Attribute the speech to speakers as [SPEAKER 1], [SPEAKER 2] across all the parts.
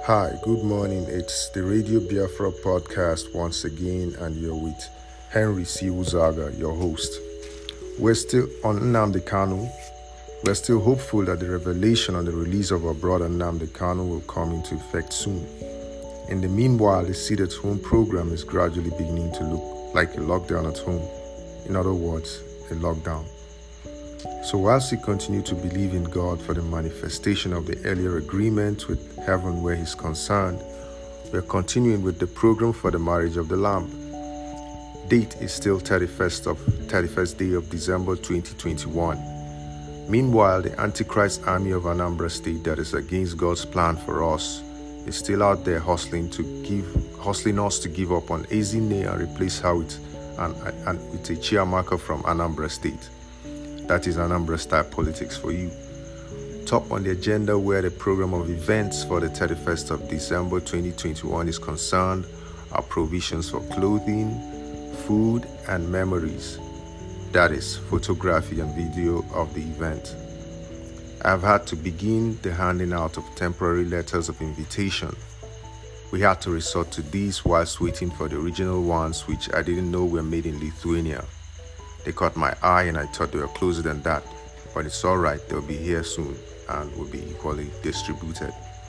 [SPEAKER 1] Hi, good morning. It's the Radio Biafra podcast once again, and you're with Henry C. Uzaga, your host. We're still on Nnamdi Kanu. We're still hopeful that the revelation on the release of our brother Nnamdi Kanu will come into effect soon. In the meanwhile, the Sit at Home program is gradually beginning to look like a lockdown at home. In other words, a lockdown. So whilst we continue to believe in God for the manifestation of the earlier agreement with heaven where He's concerned, we are continuing with the program for the marriage of the Lamb. Date is still 31st day of December 2021. Meanwhile, the Antichrist army of Anambra State that is against God's plan for us is still out there hustling us to give up on Ezinne and replace her with a Chiamaka from Anambra State. That is Anambra style politics for you. Top on the agenda where the program of events for the 31st of December 2021 is concerned are provisions for clothing, food, and memories. That is photography and video of the event. I've had to begin the handing out of temporary letters of invitation. We had to resort to these whilst waiting for the original ones which I didn't know were made in Lithuania. They caught my eye and I thought they were closer than that, but it's alright, they'll be here soon and will be equally distributed.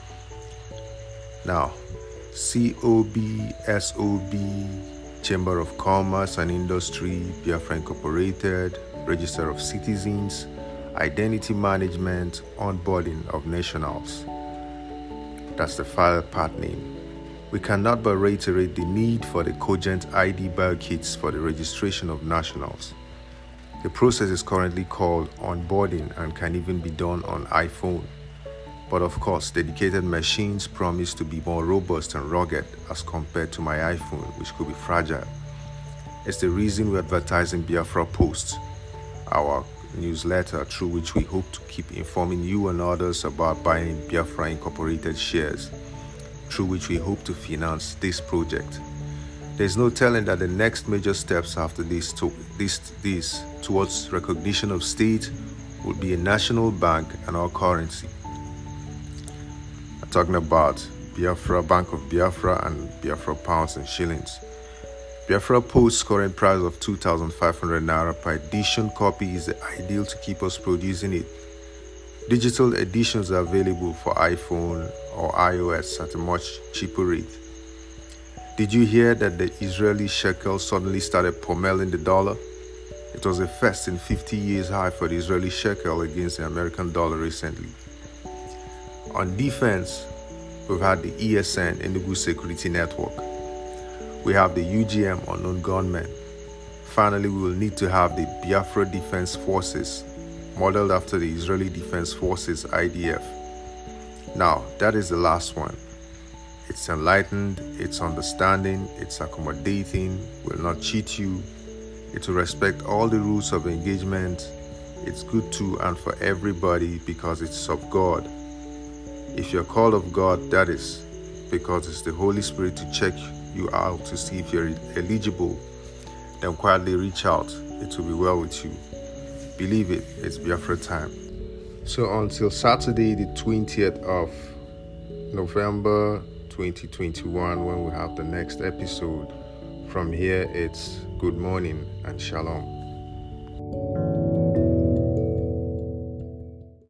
[SPEAKER 1] Now, COBSOB, Chamber of Commerce and Industry, Biafra Incorporated, Register of Citizens, Identity Management, Onboarding of Nationals. That's the file part name. We cannot but reiterate the need for the cogent ID bio kits for the registration of nationals. The process is currently called onboarding and can even be done on iPhone. But of course, dedicated machines promise to be more robust and rugged as compared to my iPhone, which could be fragile. It's the reason we advertise in Biafra Post, our newsletter through which we hope to keep informing you and others about buying Biafra Incorporated shares, through which we hope to finance this project. There's no telling that the next major steps after this towards recognition of state would be a national bank and our currency. I'm talking about Biafra, Bank of Biafra, and Biafra pounds and shillings. Biafra Post's current price of 2,500 naira per edition copy is the ideal to keep us producing it. Digital editions are available for iPhone or iOS at a much cheaper rate. Did you hear that the Israeli shekel suddenly started pummeling the dollar? It was a first in 50 years high for the Israeli shekel against the American dollar recently. On defense, we've had the ESN, Enugu Security Network. We have the UGM, Unknown Gunmen. Finally, we will need to have the Biafra Defense Forces, modeled after the Israeli Defense Forces, IDF. Now, that is the last one. It's enlightened, it's understanding, it's accommodating, will not cheat you, it will respect all the rules of engagement, it's good to and for everybody because it's of God. If you're called of God, that is because it's the Holy Spirit to check you out to see if you're eligible, then quietly reach out, it will be well with you. Believe it, it's Biafra time. So until Saturday, the 20th of November 2021, when we have the next episode, from here it's good morning and shalom.